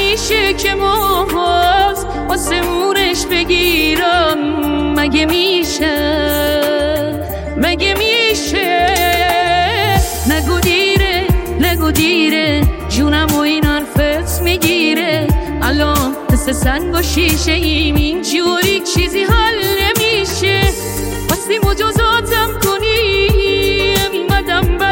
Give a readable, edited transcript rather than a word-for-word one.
میشه که باز واسه اونش بگیرم؟ مگه میشه؟ مگه میشه؟ نگو دیره جونم و این حرفت میگیره. الان مثل سنگ و شیشه ایم اینجوری چیزی حل نمیشه. واسه مجازاتم کنی این قدم